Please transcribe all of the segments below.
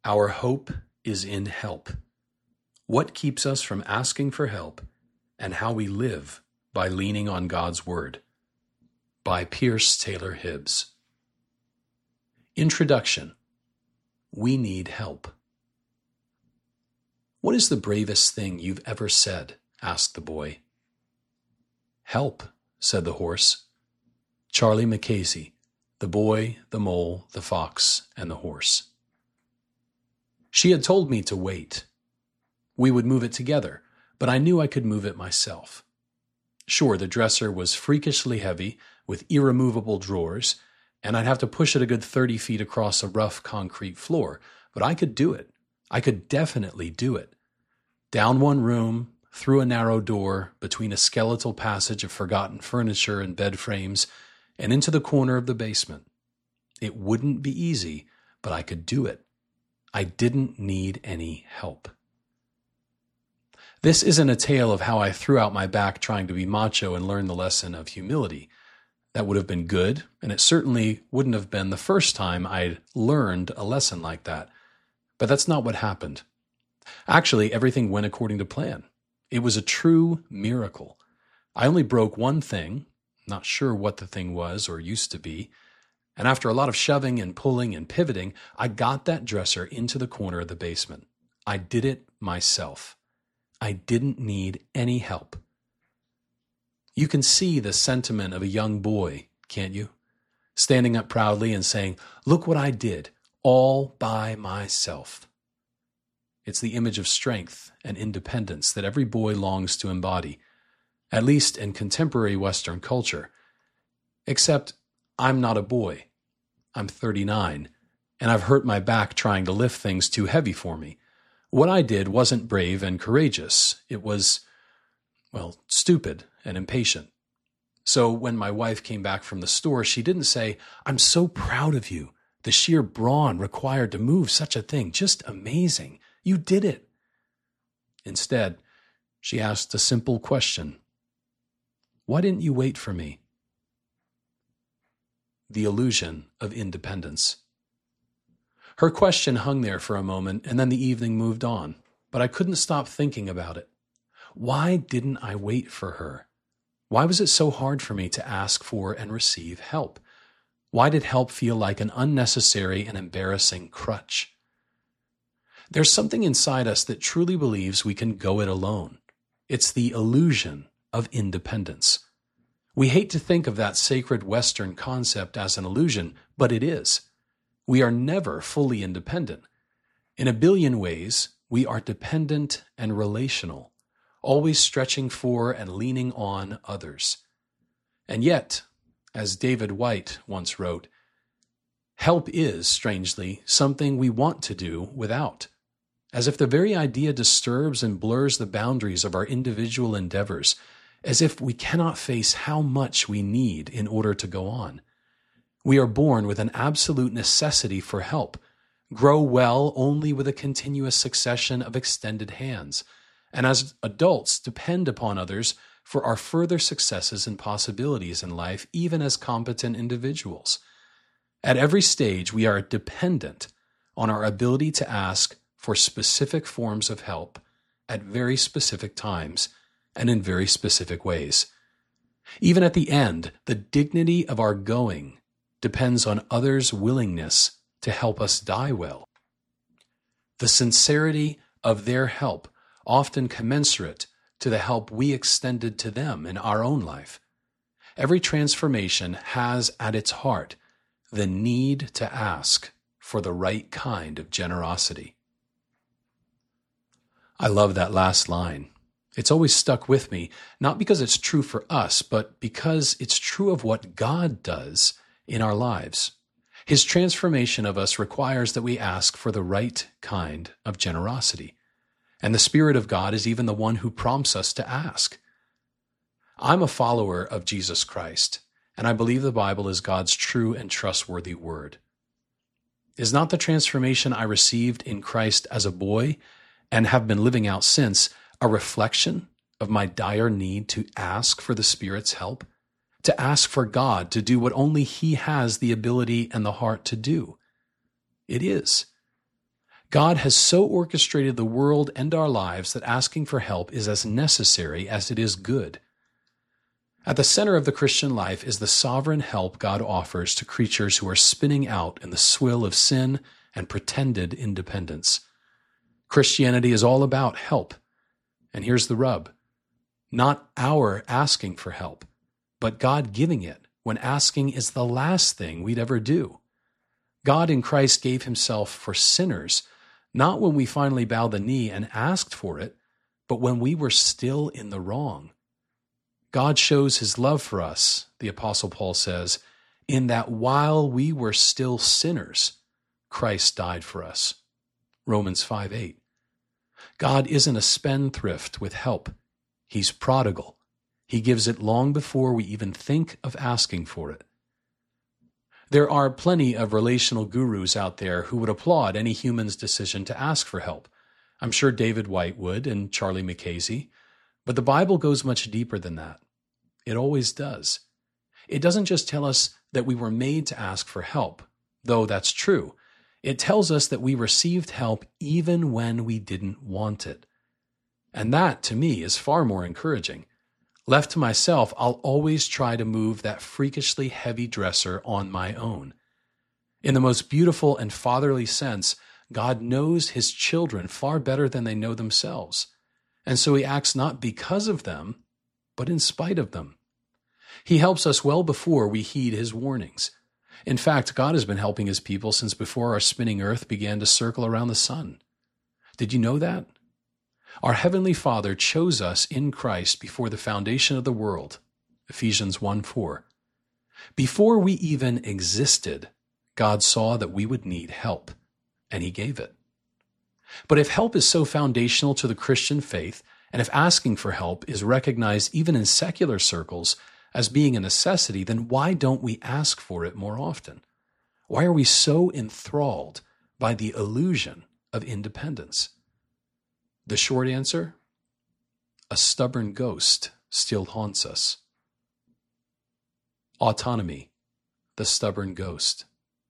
Our hope is in help. What keeps us from asking for help, and how we live by leaning on God's Word. By Pierce Taylor Hibbs. Introduction. We need help. What is the bravest thing you've ever said? Asked the boy. Help, said the horse. Charlie Mackesy, The Boy, the Mole, the Fox, and the Horse. She had told me to wait. We would move it together, but I knew I could move it myself. Sure, the dresser was freakishly heavy, with irremovable drawers, and I'd have to push it a good 30 feet across a rough concrete floor, but I could do it. I could definitely do it. Down one room, through a narrow door, between a skeletal passage of forgotten furniture and bed frames, and into the corner of the basement. It wouldn't be easy, but I could do it. I didn't need any help. This isn't a tale of how I threw out my back trying to be macho and learn the lesson of humility. That would have been good, and it certainly wouldn't have been the first time I'd learned a lesson like that. But that's not what happened. Actually, everything went according to plan. It was a true miracle. I only broke one thing, not sure what the thing was or used to be, and after a lot of shoving and pulling and pivoting, I got that dresser into the corner of the basement. I did it myself. I didn't need any help. You can see the sentiment of a young boy, can't you? Standing up proudly and saying, "Look what I did, all by myself." It's the image of strength and independence that every boy longs to embody, at least in contemporary Western culture. Except I'm not a boy. I'm 39, and I've hurt my back trying to lift things too heavy for me. What I did wasn't brave and courageous. It was, stupid and impatient. So when my wife came back from the store, she didn't say, "I'm so proud of you. The sheer brawn required to move such a thing. Just amazing. You did it." Instead, she asked a simple question. "Why didn't you wait for me?" The illusion of independence. Her question hung there for a moment, and then the evening moved on, but I couldn't stop thinking about it. Why didn't I wait for her? Why was it so hard for me to ask for and receive help? Why did help feel like an unnecessary and embarrassing crutch? There's something inside us that truly believes we can go it alone. It's the illusion of independence. We hate to think of that sacred Western concept as an illusion, but it is. We are never fully independent. In a billion ways, we are dependent and relational, always stretching for and leaning on others. And yet, as David White once wrote, help is, strangely, something we want to do without, as if the very idea disturbs and blurs the boundaries of our individual endeavors, as if we cannot face how much we need in order to go on. We are born with an absolute necessity for help, grow well only with a continuous succession of extended hands, and as adults depend upon others for our further successes and possibilities in life, even as competent individuals. At every stage, we are dependent on our ability to ask for specific forms of help at very specific times and in very specific ways. Even at the end, the dignity of our going depends on others' willingness to help us die well. The sincerity of their help often commensurate to the help we extended to them in our own life. Every transformation has at its heart the need to ask for the right kind of generosity. I love that last line. It's always stuck with me, not because it's true for us, but because it's true of what God does in our lives. His transformation of us requires that we ask for the right kind of generosity. And the Spirit of God is even the one who prompts us to ask. I'm a follower of Jesus Christ, and I believe the Bible is God's true and trustworthy word. Is not the transformation I received in Christ as a boy and have been living out since a reflection of my dire need to ask for the Spirit's help, to ask for God to do what only He has the ability and the heart to do? It is. God has so orchestrated the world and our lives that asking for help is as necessary as it is good. At the center of the Christian life is the sovereign help God offers to creatures who are spinning out in the swill of sin and pretended independence. Christianity is all about help. And here's the rub. Not our asking for help, but God giving it when asking is the last thing we'd ever do. God in Christ gave himself for sinners, not when we finally bowed the knee and asked for it, but when we were still in the wrong. God shows his love for us, the Apostle Paul says, in that while we were still sinners, Christ died for us. Romans 5:8. God isn't a spendthrift with help. He's prodigal. He gives it long before we even think of asking for it. There are plenty of relational gurus out there who would applaud any human's decision to ask for help. I'm sure David White would and Charlie McKaysey. But the Bible goes much deeper than that. It always does. It doesn't just tell us that we were made to ask for help, though that's true. It tells us that we received help even when we didn't want it. And that, to me, is far more encouraging. Left to myself, I'll always try to move that freakishly heavy dresser on my own. In the most beautiful and fatherly sense, God knows his children far better than they know themselves. And so he acts not because of them, but in spite of them. He helps us well before we heed his warnings. In fact, God has been helping his people since before our spinning earth began to circle around the sun. Did you know that? Our Heavenly Father chose us in Christ before the foundation of the world. Ephesians 1:4. Before we even existed, God saw that we would need help, and he gave it. But if help is so foundational to the Christian faith, and if asking for help is recognized even in secular circles as being a necessity, then why don't we ask for it more often? Why are we so enthralled by the illusion of independence? The short answer? A stubborn ghost still haunts us. Autonomy, the stubborn ghost.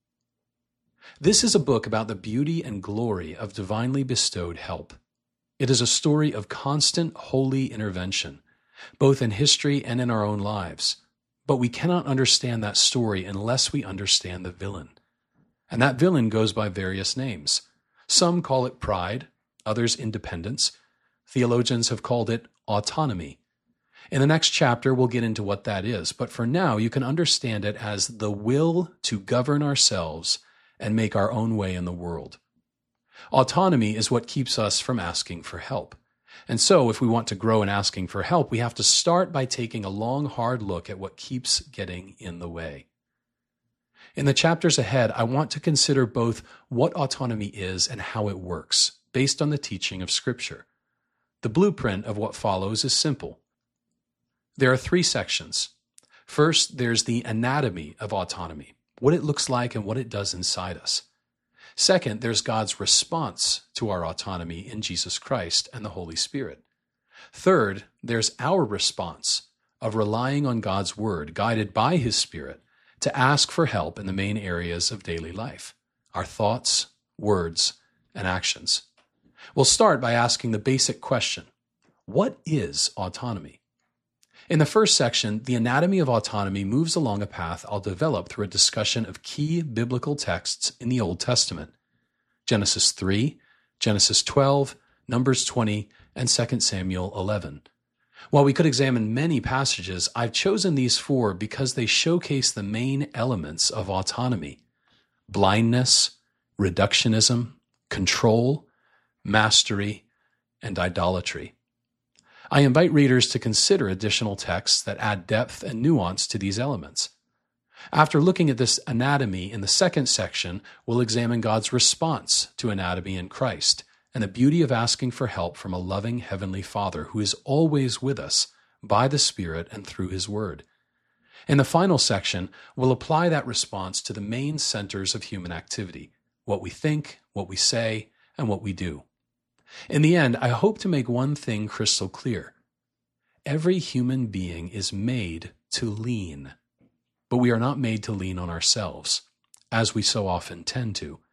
This is a book about the beauty and glory of divinely bestowed help. It is a story of constant holy intervention, both in history and in our own lives. But we cannot understand that story unless we understand the villain. And that villain goes by various names. Some call it pride, others independence. Theologians have called it autonomy. In the next chapter, we'll get into what that is, but for now, you can understand it as the will to govern ourselves and make our own way in the world. Autonomy is what keeps us from asking for help. And so, if we want to grow in asking for help, we have to start by taking a long, hard look at what keeps getting in the way. In the chapters ahead, I want to consider both what autonomy is and how it works, based on the teaching of Scripture. The blueprint of what follows is simple. There are 3 sections. First, there's the anatomy of autonomy, what it looks like and what it does inside us. Second, there's God's response to our autonomy in Jesus Christ and the Holy Spirit. Third, there's our response of relying on God's Word, guided by His Spirit, to ask for help in the main areas of daily life, our thoughts, words, and actions. We'll start by asking the basic question, what is autonomy? In the first section, the anatomy of autonomy moves along a path I'll develop through a discussion of key biblical texts in the Old Testament. Genesis 3, Genesis 12, Numbers 20, and 2 Samuel 11. While we could examine many passages, I've chosen these 4 because they showcase the main elements of autonomy: blindness, reductionism, control, mastery, and idolatry. I invite readers to consider additional texts that add depth and nuance to these elements. After looking at this anatomy in the second section, we'll examine God's response to anatomy in Christ and the beauty of asking for help from a loving Heavenly Father who is always with us by the Spirit and through His Word. In the final section, we'll apply that response to the main centers of human activity: what we think, what we say, and what we do. In the end, I hope to make one thing crystal clear. Every human being is made to lean, but we are not made to lean on ourselves, as we so often tend to.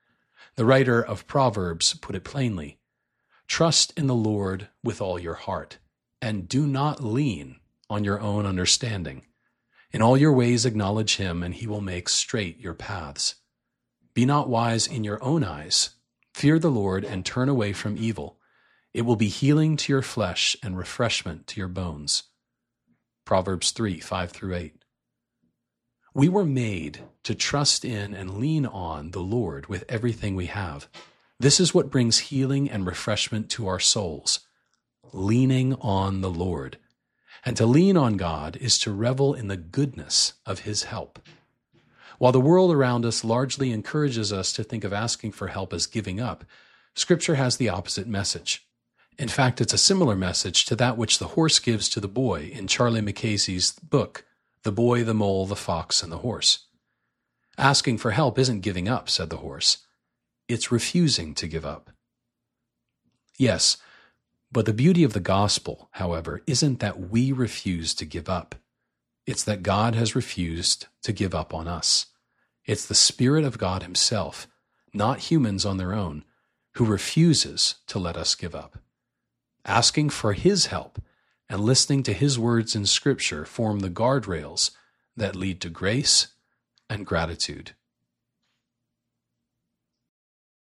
The writer of Proverbs put it plainly, "Trust in the Lord with all your heart, and do not lean on your own understanding. In all your ways acknowledge him, and he will make straight your paths. Be not wise in your own eyes. Fear the Lord and turn away from evil. It will be healing to your flesh and refreshment to your bones." Proverbs 3:5-8. We were made to trust in and lean on the Lord with everything we have. This is what brings healing and refreshment to our souls. Leaning on the Lord. And to lean on God is to revel in the goodness of his help. While the world around us largely encourages us to think of asking for help as giving up, Scripture has the opposite message. In fact, it's a similar message to that which the horse gives to the boy in Charlie Mackay's book, The Boy, the Mole, the Fox, and the Horse. Asking for help isn't giving up, said the horse. It's refusing to give up. Yes, but the beauty of the gospel, however, isn't that we refuse to give up. It's that God has refused to give up on us. It's the Spirit of God himself, not humans on their own, who refuses to let us give up. Asking for his help and listening to his words in Scripture form the guardrails that lead to grace and gratitude.